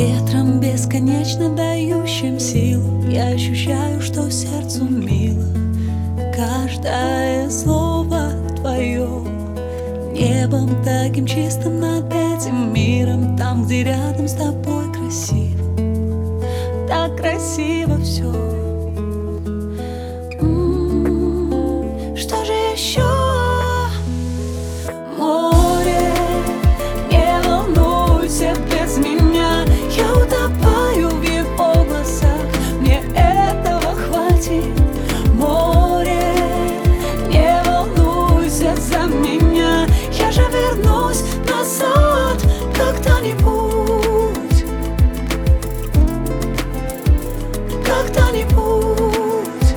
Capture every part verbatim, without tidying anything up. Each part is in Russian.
Ветром бесконечно дающим силу я ощущаю, что сердцу мило каждое слово твое. Небом таким чистым над этим миром, там, где рядом с тобой красиво, так красиво все. М-м-м, что же еще? Море, не волнуйся без меня, я утопаю в его глазах, мне этого хватит. Море, не волнуйся за меня, я же вернусь назад когда-нибудь, когда-нибудь.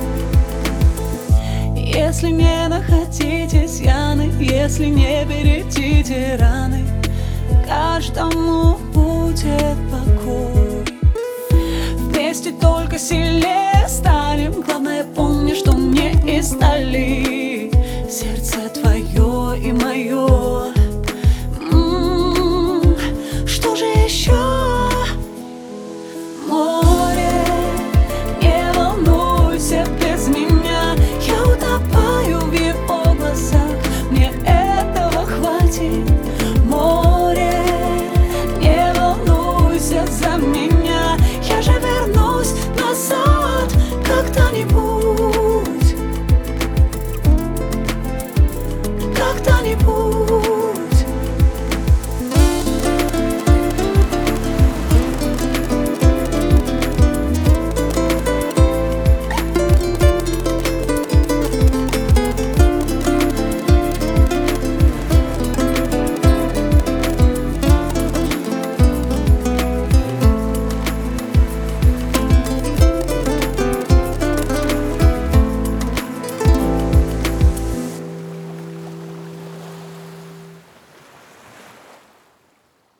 Если не находить изъяны, если не бередите раны, каждому будет покой. Вместе только сильнее станем, главное помни, что не из стали сердце твое.